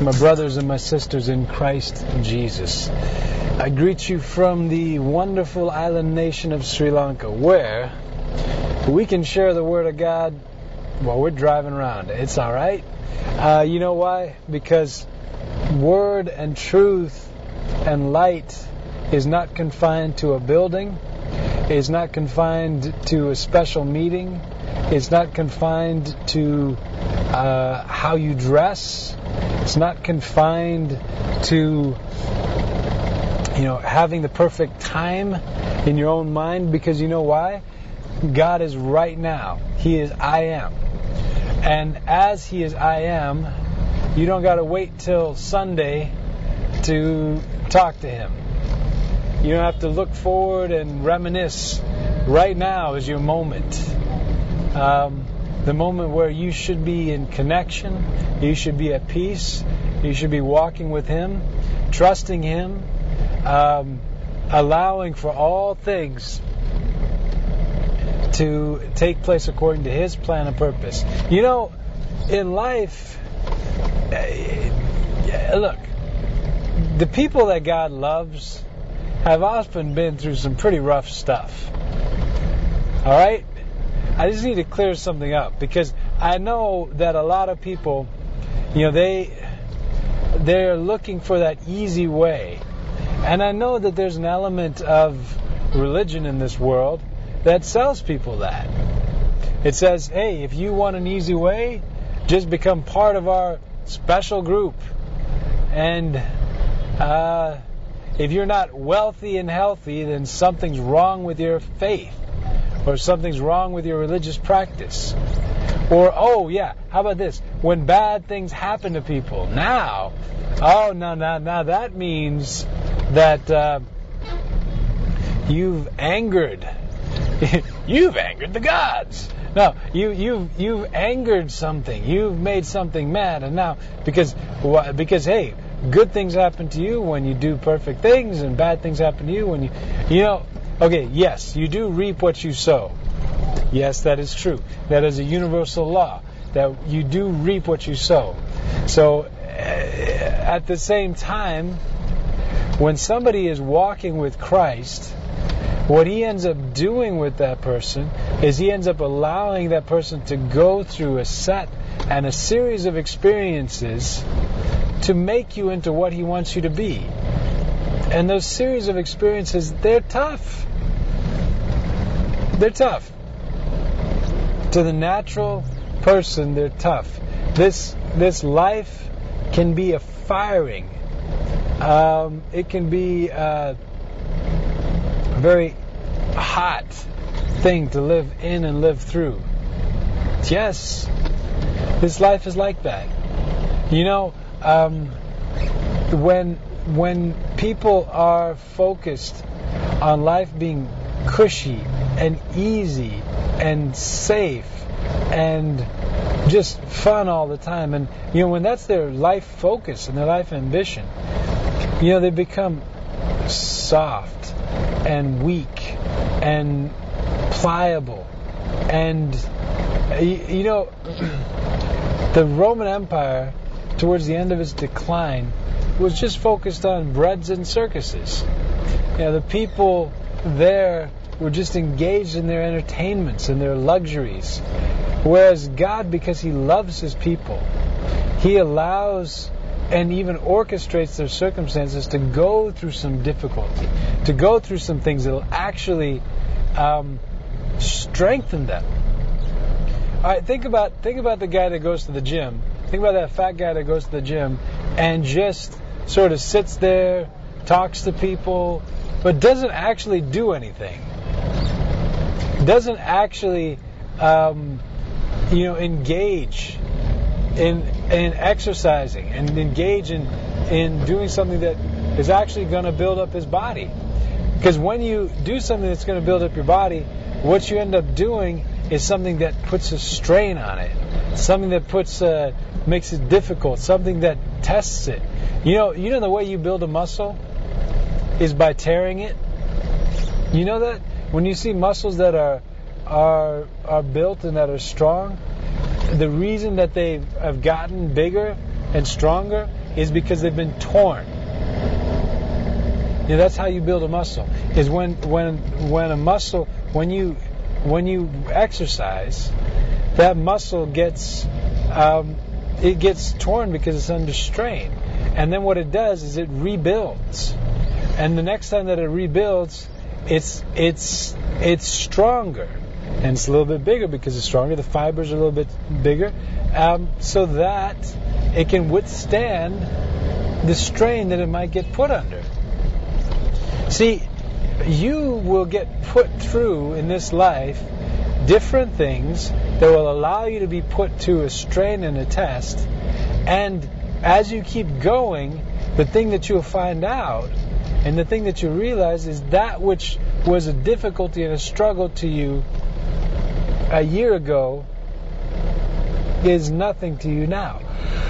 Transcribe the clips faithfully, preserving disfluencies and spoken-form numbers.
my brothers and my sisters in Christ Jesus. I greet you from the wonderful island nation of Sri Lanka, where we can share the Word of God while we're driving around. It's all right. Uh, you know why? Because Word and truth and light is not confined to a building. It's not confined to a special meeting. It's not confined to uh, how you dress. It's not confined to, you know, having the perfect time in your own mind. Because you know why? God is right now. He is I am. And as He is I am, you don't got to wait till Sunday to talk to Him. You don't have to look forward and reminisce. Right now is your moment. Um, the moment where you should be in connection. You should be at peace. You should be walking with Him, trusting Him, um, allowing for all things to take place according to His plan and purpose. You know, in life, look, the people that God loves have often been through some pretty rough stuff. Alright? I just need to clear something up, because I know that a lot of people, you know, they they're looking for that easy way. And I know that there's an element of religion in this world that sells people that. It says, hey, if you want an easy way, just become part of our special group. And uh if you're not wealthy and healthy, then something's wrong with your faith, or something's wrong with your religious practice. Or, oh yeah, how about this? When bad things happen to people, now, oh no, now, now that means that uh, you've angered, you've angered the gods. No, you you've you've angered something. You've made something mad, and now because because hey. Good things happen to you when you do perfect things, and bad things happen to you when you, you know, okay, yes, you do reap what you sow. Yes, that is true. That is a universal law, that you do reap what you sow. So, at the same time, when somebody is walking with Christ, what He ends up doing with that person is He ends up allowing that person to go through a set and a series of experiences to make you into what He wants you to be. And those series of experiences, they're tough. They're tough. To the natural person, they're tough. This this life can be a firing. Um, it can be a very hot thing to live in and live through. Yes, this life is like that. You know, Um, when when people are focused on life being cushy and easy and safe and just fun all the time, and you know, when that's their life focus and their life ambition, you know, they become soft and weak and pliable. And you, you know, the Roman Empire, towards the end of its decline, was just focused on breads and circuses. You know, the people there were just engaged in their entertainments and their luxuries. Whereas God, because He loves His people, He allows and even orchestrates their circumstances to go through some difficulty, to go through some things that will actually um, strengthen them. All right, think about think about the guy that goes to the gym. Think about that fat guy that goes to the gym and just sort of sits there, talks to people, but doesn't actually do anything. Doesn't actually, um, you know, engage in in exercising and engage in in doing something that is actually going to build up his body. Because when you do something that's going to build up your body, what you end up doing is something that puts a strain on it, something that puts uh, makes it difficult, something that tests it. You know, you know the way you build a muscle is by tearing it. You know that when you see muscles that are are are built and that are strong, the reason that they have gotten bigger and stronger is because they've been torn. You know, that's how you build a muscle. Is when when when a muscle when you when you exercise, that muscle gets um, it gets torn because it's under strain, and then what it does is it rebuilds, and the next time that it rebuilds, it's it's it's stronger, and it's a little bit bigger because it's stronger. The fibers are a little bit bigger, um, so that it can withstand the strain that it might get put under. See, you will get put through in this life different things that will allow you to be put to a strain and a test. And as you keep going, the thing that you'll find out and the thing that you realize is that which was a difficulty and a struggle to you a year ago is nothing to you now.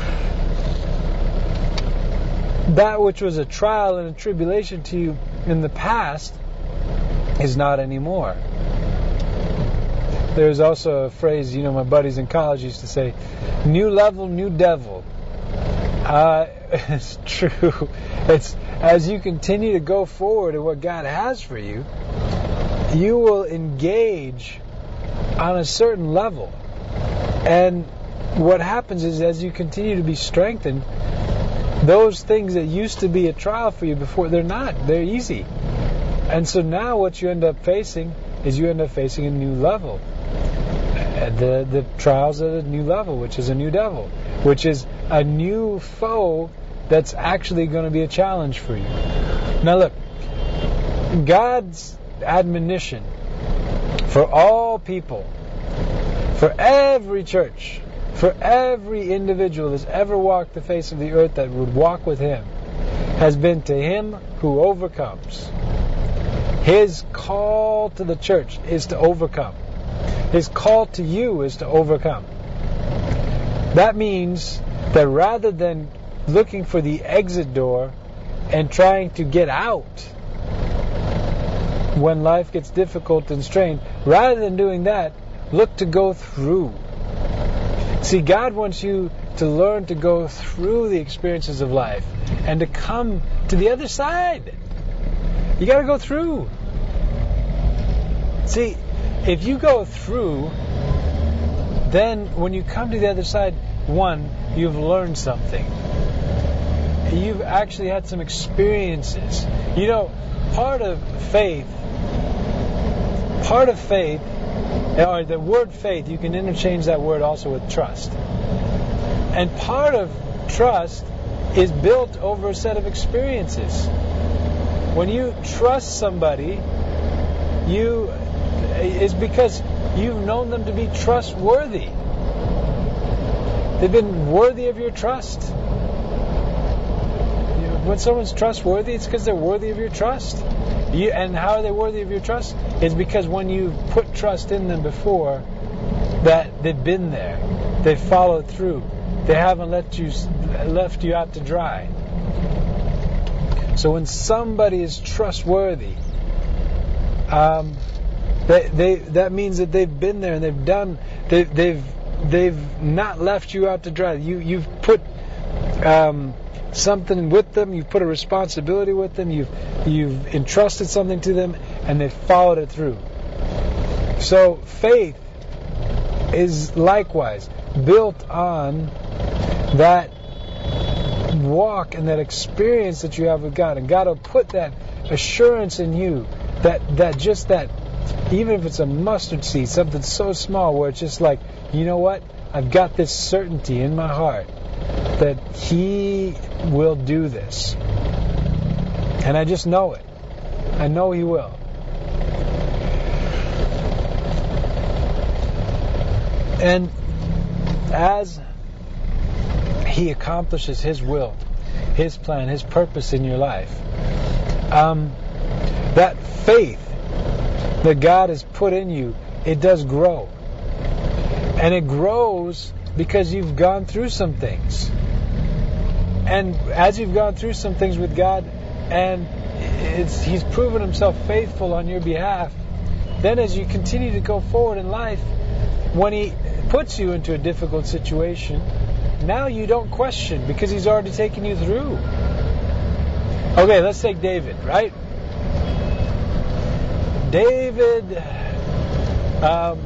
That which was a trial and a tribulation to you in the past is not anymore. There's also a phrase, you know, my buddies in college used to say, new level, new devil. Uh, it's true. It's as you continue to go forward in what God has for you, you will engage on a certain level. And what happens is as you continue to be strengthened, those things that used to be a trial for you before, they're not. They're easy. And so now what you end up facing is you end up facing a new level. The, the trials at a new level, which is a new devil, which is a new foe that's actually going to be a challenge for you. Now look, God's admonition for all people, for every church, for every individual that's ever walked the face of the earth that would walk with Him, has been to him who overcomes. His call to the church is to overcome. His call to you is to overcome. That means that rather than looking for the exit door and trying to get out when life gets difficult and strained, rather than doing that, look to go through. See, God wants you to learn to go through the experiences of life and to come to the other side. You got to go through. See, if you go through, then when you come to the other side, one, you've learned something. You've actually had some experiences. You know, part of faith, part of faith, or the word faith, you can interchange that word also with trust. And part of trust is built over a set of experiences. When you trust somebody, you is because you've known them to be trustworthy. They've been worthy of your trust. When someone's trustworthy, it's because they're worthy of your trust. You, and how are they worthy of your trust? It's because when you put trust in them before, that they've been there, they've followed through, they haven't let you left you out to dry. So when somebody is trustworthy, um, they, they that means that they've been there and they've done, they, they've they've not left you out to dry. You you've put um, something with them, you've put a responsibility with them, you've you've entrusted something to them, and they've followed it through. So faith is likewise built on that walk and that experience that you have with God, and God will put that assurance in you that that just that, even if it's a mustard seed, something so small where it's just like, you know what, I've got this certainty in my heart that He will do this, and I just know it. I know He will. And as He accomplishes His will, His plan, His purpose in your life, um, that faith that God has put in you, it does grow. And it grows because you've gone through some things. And as you've gone through some things with God, and it's, He's proven Himself faithful on your behalf, then as you continue to go forward in life, when He puts you into a difficult situation, now you don't question because he's already taken you through. Okay, let's take David, right? David, um,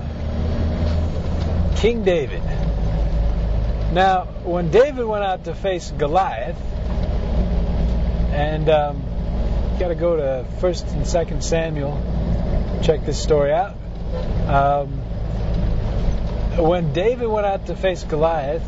King David. Now, when David went out to face Goliath, and um, you got to go to First and Second Samuel, check this story out. Um, when David went out to face Goliath,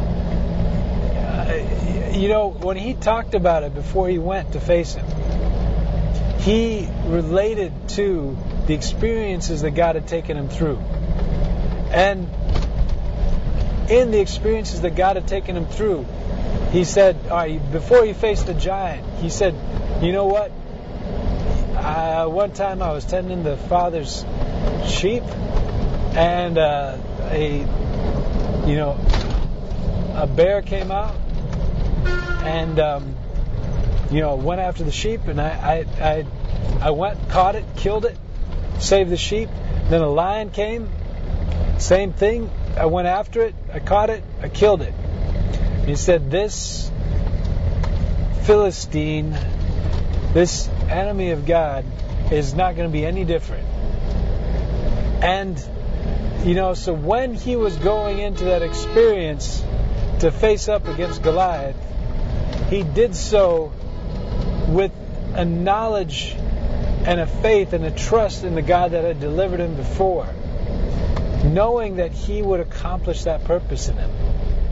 uh, you know, when he talked about it before he went to face him, he related to the experiences that God had taken him through. And in the experiences that God had taken him through, he said, all right, before he faced the giant, he said, you know what? Uh, one time I was tending the father's sheep, and uh, a, you know, a bear came out, and um, you know, went after the sheep, and I, I, I, I went, caught it, killed it, saved the sheep. Then a lion came, same thing. I went after it, I caught it, I killed it. He said, this Philistine, this enemy of God, is not going to be any different. And, you know, so when he was going into that experience to face up against Goliath, he did so with a knowledge and a faith and a trust in the God that had delivered him before, knowing that he would accomplish that purpose in him.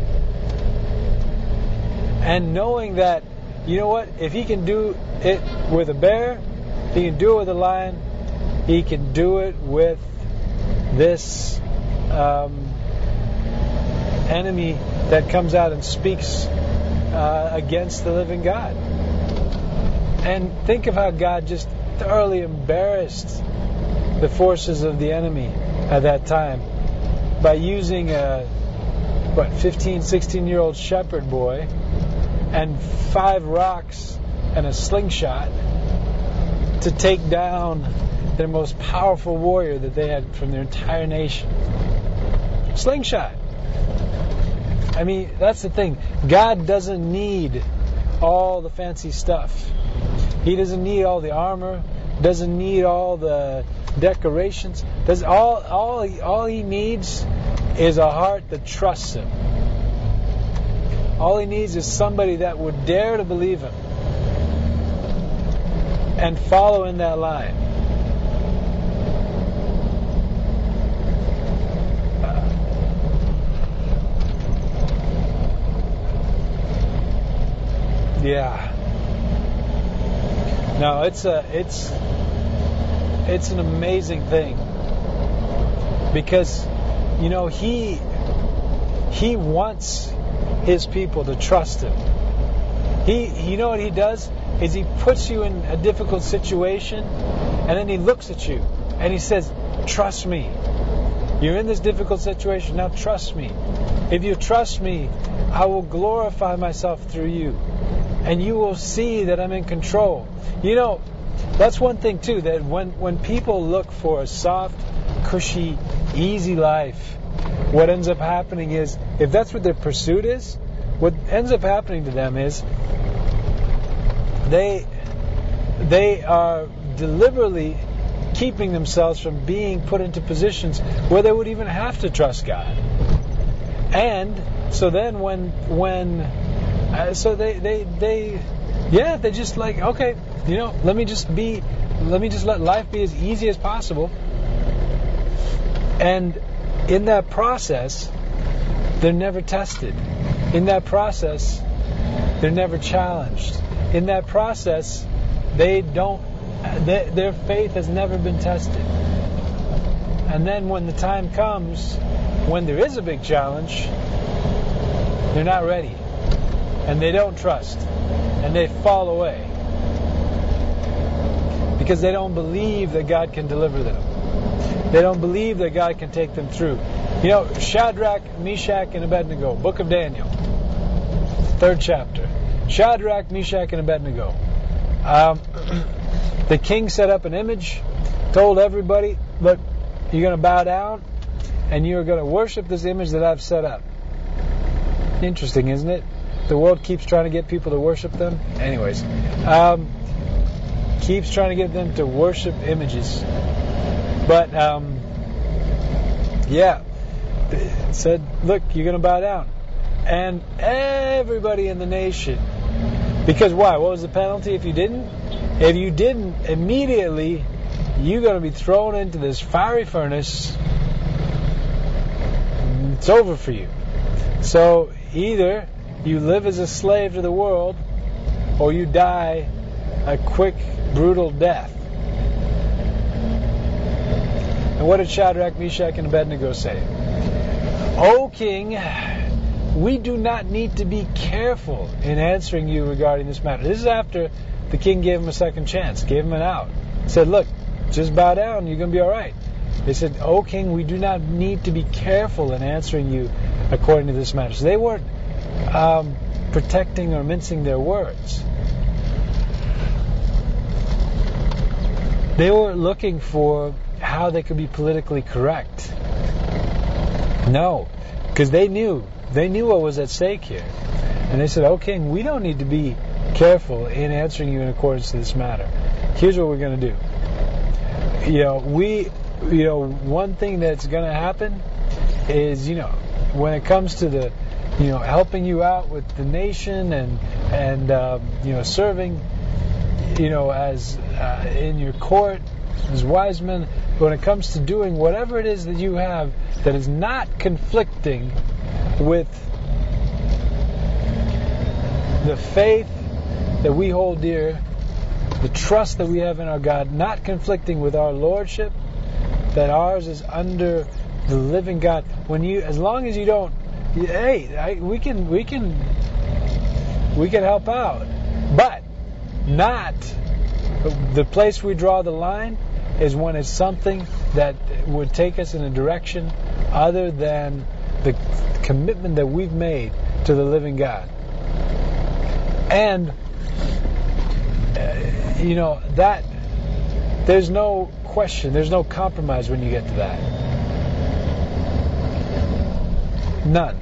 And knowing that, you know what, if he can do it with a bear, he can do it with a lion, he can do it with this um, enemy that comes out and speaks uh, against the living God. And think of how God just thoroughly embarrassed the forces of the enemy at that time by using a what fifteen, sixteen year old shepherd boy and five rocks and a slingshot to take down their most powerful warrior that they had from their entire nation. Slingshot. I mean, that's the thing. God doesn't need all the fancy stuff. He doesn't need all the armor, doesn't need all the decorations. Does all all he, all he needs is a heart that trusts him. All he needs is somebody that would dare to believe him and follow in that line. Uh, yeah. No, it's a it's it's an amazing thing, because you know he he wants his people to trust him. He you know what he does is he puts you in a difficult situation, and then he looks at you and he says, trust me. You're in this difficult situation, now trust me. If you trust me, I will glorify myself through you, and you will see that I'm in control. You know, that's one thing too, that when, when people look for a soft, cushy, easy life, what ends up happening is, if that's what their pursuit is, what ends up happening to them is they they are deliberately keeping themselves from being put into positions where they would even have to trust God. And so then when when uh, so they they they yeah they just like, okay, you know, let me just be let me just let life be as easy as possible. And in that process, they're never tested. In that process, they're never challenged. In that process, they don't they, their faith has never been tested. And then when the time comes when there is a big challenge, they're not ready, and they don't trust, and they fall away because they don't believe that God can deliver them. They don't believe that God can take them through. You know, Shadrach, Meshach, and Abednego, Book of Daniel, third chapter. Shadrach, Meshach, and Abednego. Um, the king set up an image, told everybody, look, you're going to bow down, and you're going to worship this image that I've set up. Interesting, isn't it? The world keeps trying to get people to worship them. Anyways, um, keeps trying to get them to worship images. But, um, yeah, it said, look, you're going to bow down. And everybody in the nation, because why? What was the penalty if you didn't? If you didn't, immediately you're going to be thrown into this fiery furnace. It's over for you. So either you live as a slave to the world, or you die a quick, brutal death. And what did Shadrach, Meshach, and Abednego say? O King, we do not need to be careful in answering you regarding this matter. This is after the king gave him a second chance, gave him an out. Said, look, just bow down, you're going to be all right. They said, O King, we do not need to be careful in answering you according to this matter. So they weren't um, protecting or mincing their words. They were looking for how they could be politically correct. No, because they knew, they knew what was at stake here. And they said, O King, we don't need to be careful in answering you in accordance to this matter. Here's what we're going to do. You know, we, you know, one thing that's going to happen is, you know, when it comes to the, you know, helping you out with the nation and, and um, you know, serving, you know, as uh, in your court, as wise men, when it comes to doing whatever it is that you have that is not conflicting with the faith that we hold dear, the trust that we have in our God, not conflicting with our lordship, that ours is under the living God. When you, as long as you don't, hey, I, we can, we can, we can help out, but not the place we draw the line is when it's something that would take us in a direction other than the commitment that we've made to the living God. And uh, you know that there's no question, there's no compromise when you get to that. None.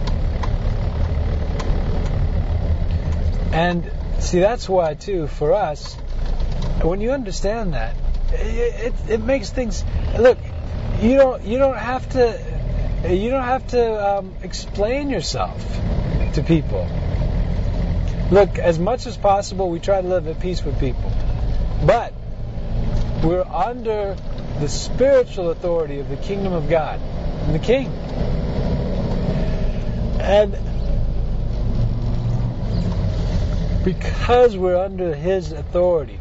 And see, that's why too, for us, when you understand that, it, it, it makes things. Look, you don't you don't have to you don't have to um, explain yourself to people. Look, as much as possible, we try to live at peace with people, but we're under the spiritual authority of the kingdom of God and the King, and because we're under His authority.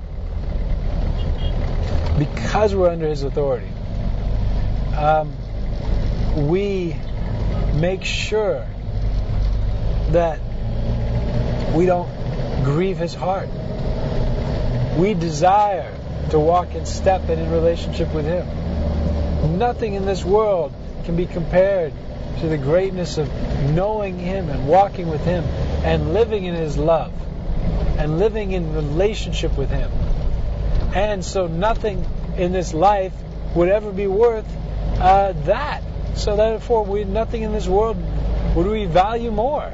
Because we're under His authority, um, we make sure that we don't grieve His heart. We desire to walk in step and in relationship with Him. Nothing in this world can be compared to the greatness of knowing Him and walking with Him and living in His love and living in relationship with Him. And so nothing in this life would ever be worth uh, that. So therefore, we nothing in this world would we value more.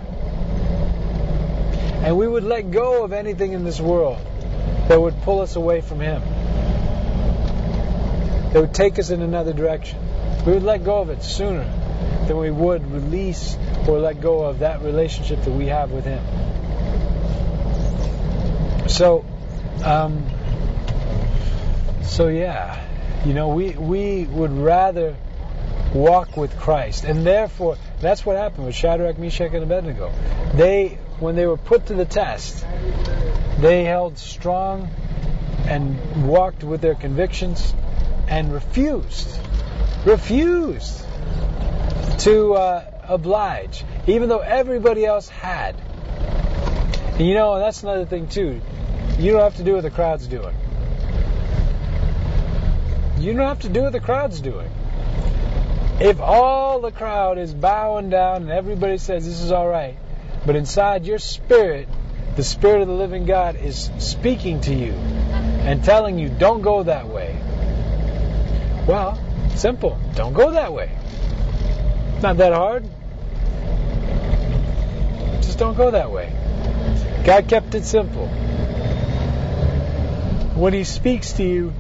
And we would let go of anything in this world that would pull us away from Him, that would take us in another direction. We would let go of it sooner than we would release or let go of that relationship that we have with Him. So, um, so yeah, you know, we we would rather walk with Christ, and therefore that's what happened with Shadrach, Meshach, and Abednego. They, when they were put to the test, they held strong and walked with their convictions and refused, refused to uh, oblige, even though everybody else had. And you know, that's another thing too. You don't have to do what the crowd's doing. You don't have to do what the crowd's doing. If all the crowd is bowing down and everybody says this is all right, but inside your spirit, the Spirit of the living God is speaking to you and telling you, don't go that way. Well, simple. Don't go that way. It's not that hard. just don't go that way. God kept it simple. When He speaks to you,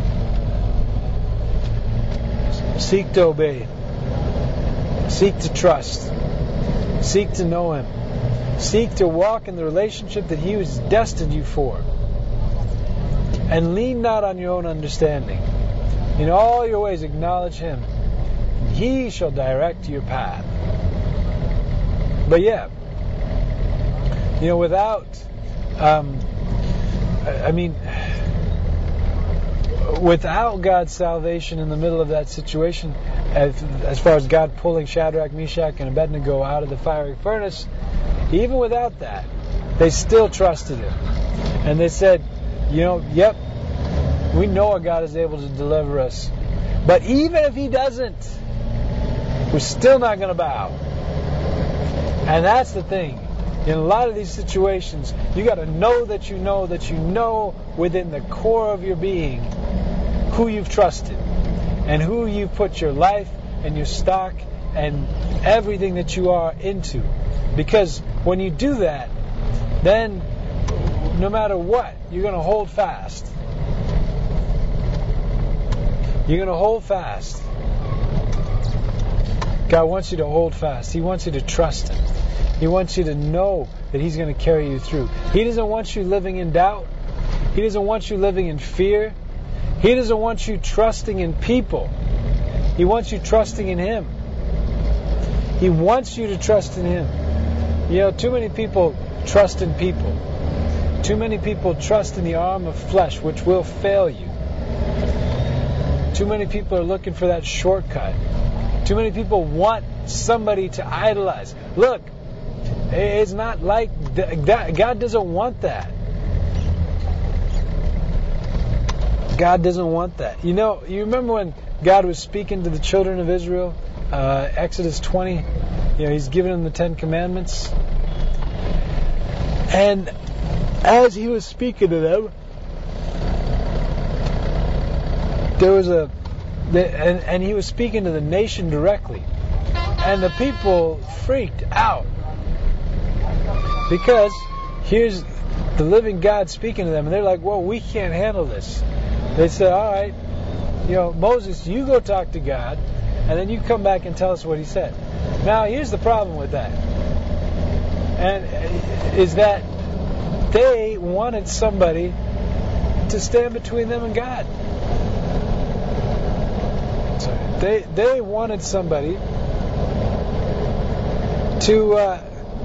seek to obey. Seek to trust. Seek to know Him. Seek to walk in the relationship that He has destined you for. And lean not on your own understanding. In all your ways acknowledge Him. He shall direct your path. But yeah, you know, without, um, I mean, without God's salvation in the middle of that situation, as, as far as God pulling Shadrach, Meshach, and Abednego out of the fiery furnace, even without that, they still trusted Him. And they said, you know, yep, we know our God is able to deliver us. But even if He doesn't, we're still not going to bow. And that's the thing. In a lot of these situations, you got to know that you know that you know within the core of your being who you've trusted and who you've put your life and your stock and everything that you are into. Because when you do that, then no matter what, you're going to hold fast. You're going to hold fast. God wants you to hold fast. He wants you to trust Him. He wants you to know that He's going to carry you through. He doesn't want you living in doubt. He doesn't want you living in fear. He doesn't want you trusting in people. He wants you trusting in Him. He wants you to trust in Him. You know, too many people trust in people. Too many people trust in the arm of flesh, which will fail you. Too many people are looking for that shortcut. Too many people want somebody to idolize. Look, it's not like that. God doesn't want that. God doesn't want that. You know, you remember when God was speaking to the children of Israel, uh, Exodus twenty, you know, He's giving them the Ten Commandments. And as He was speaking to them, there was a, and, and He was speaking to the nation directly. And the people freaked out. Because here's the living God speaking to them. And they're like, well, we can't handle this. They said, all right, you know, Moses, you go talk to God, and then you come back and tell us what He said. Now, here's the problem with that. And is that they wanted somebody to stand between them and God. Sorry. They they wanted somebody to uh,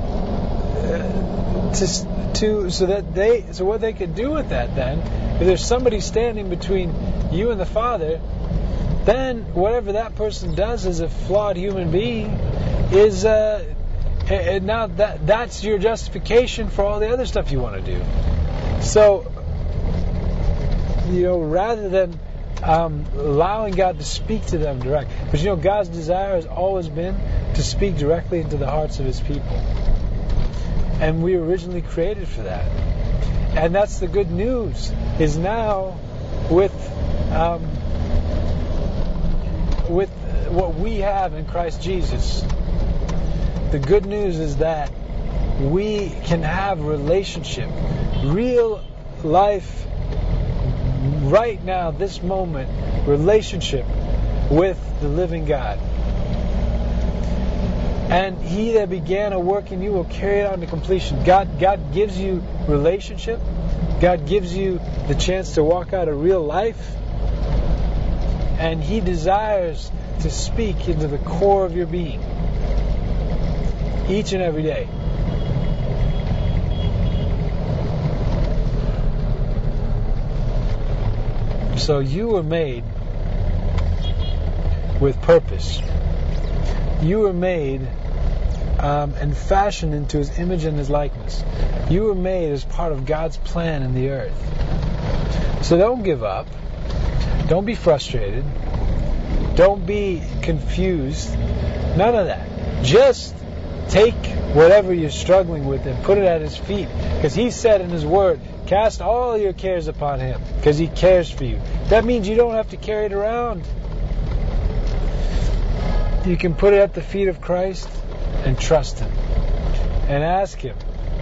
to to so that they so what they could do with that then, if there's somebody standing between you and the Father, then whatever that person does as a flawed human being is uh, and now that that's your justification for all the other stuff you want to do. So, you know, rather than um, allowing God to speak to them direct, because you know God's desire has always been to speak directly into the hearts of His people, and we were originally created for that. And that's the good news. Is now with um, with what we have in Christ Jesus. The good news is that we can have relationship, real life, right now, this moment, relationship with the living God. And He that began a work in you will carry it on to completion. God, God gives you relationship. God gives you the chance to walk out a real life. And He desires to speak into the core of your being. Each and every day. So you were made with purpose. You were made um, and fashioned into His image and His likeness. You were made as part of God's plan in the earth. So don't give up. Don't be frustrated. Don't be confused. None of that. Just take whatever you're struggling with and put it at His feet. Because He said in His Word, cast all your cares upon Him. Because He cares for you. That means you don't have to carry it around. You can put it at the feet of Christ and trust Him. and ask Him.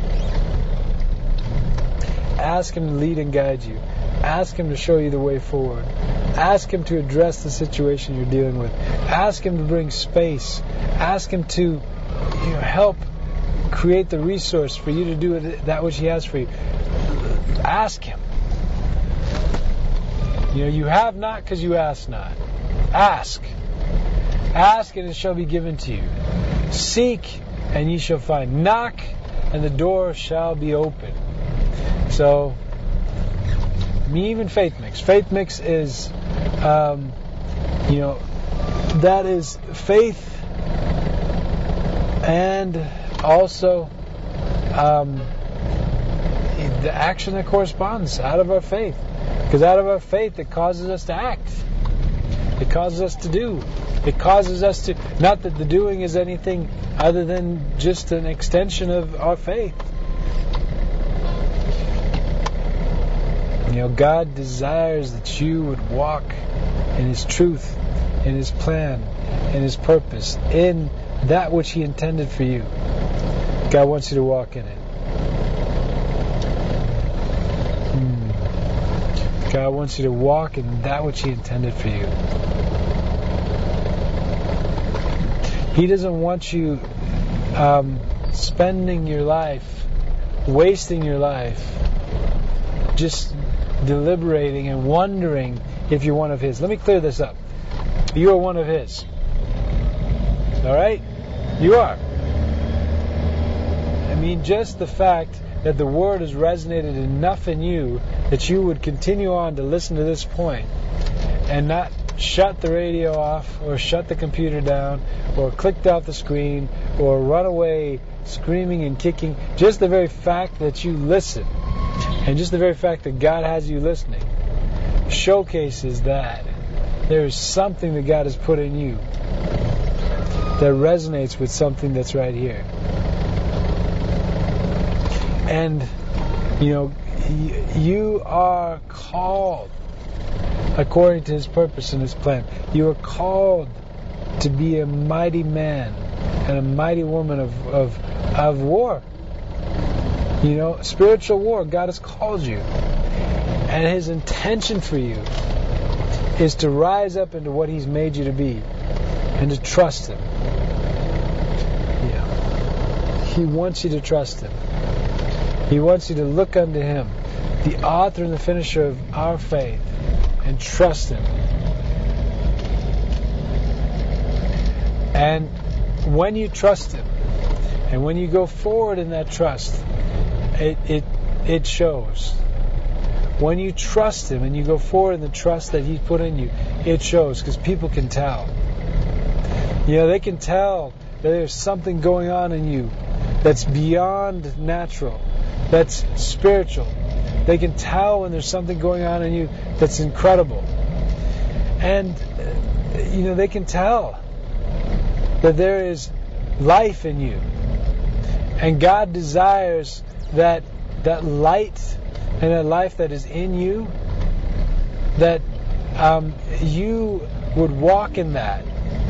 Ask Him to lead and guide you. Ask Him to show you the way forward. Ask Him to address the situation you're dealing with. Ask Him to bring space. Ask Him to, you know, help create the resource for you to do that which He has for you. Ask Him. You know, you have not because you ask not. Ask. Ask and it shall be given to you. Seek and ye shall find. Knock and the door shall be open. So, me even Faith Mix. Faith Mix is, um, you know, that is faith and also um, the action that corresponds out of our faith. Because out of our faith, it causes us to act. It causes us to do. It causes us to... Not that the doing is anything other than just an extension of our faith. You know, God desires that you would walk in His truth, in His plan, in His purpose, in that which He intended for you. God wants you to walk in it. God wants you to walk in that which He intended for you. He doesn't want you um, spending your life, wasting your life, just deliberating and wondering if you're one of His. Let me clear this up. You are one of His. Alright? You are. I mean, just the fact that the Word has resonated enough in you that you would continue on to listen to this point and not shut the radio off or shut the computer down or clicked off the screen or run away screaming and kicking. Just the very fact that you listen and just the very fact that God has you listening showcases that there is something that God has put in you that resonates with something that's right here. And, you know, you are called according to His purpose and His plan. You are called to be a mighty man and a mighty woman of, of, of war. You know, spiritual war. God has called you. And His intention for you is to rise up into what He's made you to be and to trust Him. Yeah. He wants you to trust Him. He wants you to look unto Him, the author and the finisher of our faith, and trust Him. And when you trust Him, and when you go forward in that trust, it it it shows. When you trust Him and you go forward in the trust that He's put in you, it shows, because people can tell. You know, they can tell that there's something going on in you that's beyond natural, that's spiritual. They can tell when there's something going on in you that's incredible. And, you know, they can tell that there is life in you. And God desires that that light and that life that is in you, that um, you would walk in that.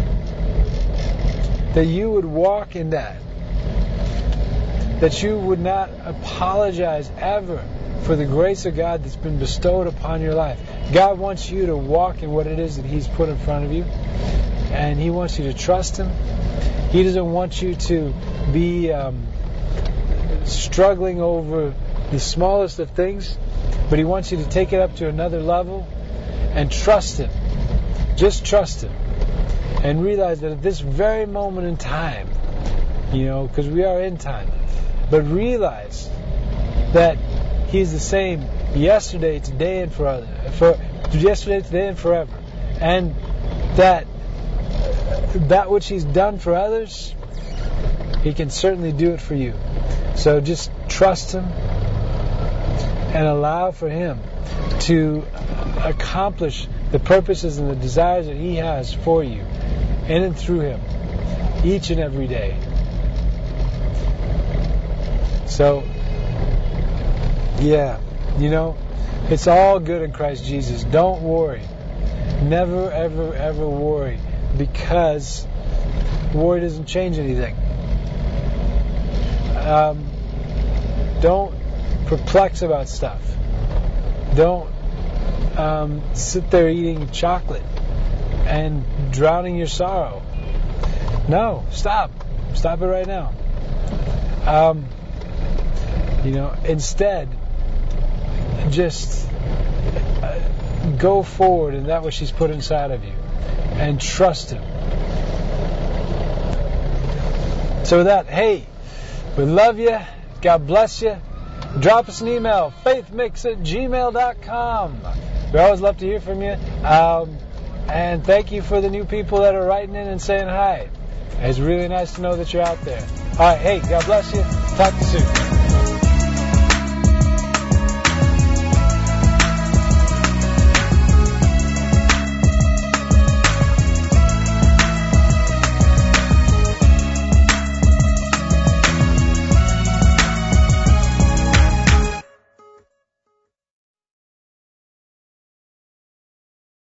That you would walk in that. That you would not apologize ever for the grace of God that's been bestowed upon your life. God wants you to walk in what it is that He's put in front of you. And He wants you to trust Him. He doesn't want you to be um, struggling over the smallest of things, but He wants you to take it up to another level and trust Him. Just trust Him. And realize that at this very moment in time, you know, because we are in time, but realize that He's the same yesterday, today, and forever. For yesterday, today, and forever. And that that which He's done for others, He can certainly do it for you. So just trust Him and allow for Him to accomplish the purposes and the desires that He has for you in and through Him each and every day. So, yeah, you know, it's all good in Christ Jesus. Don't worry. Never, ever, ever worry, because worry doesn't change anything. Um, don't perplex about stuff. Don't um, sit there eating chocolate and drowning your sorrow. No, stop. Stop it right now. Um, you know, instead, just uh, go forward in that which He's put inside of you and trust Him. So with that, hey, we love you. God bless you. Drop us an email, faithmix at gmail dot com. We always love to hear from you. Um, and thank you for the new people that are writing in and saying hi. It's really nice to know that you're out there. All right, hey, God bless you. Talk to you soon.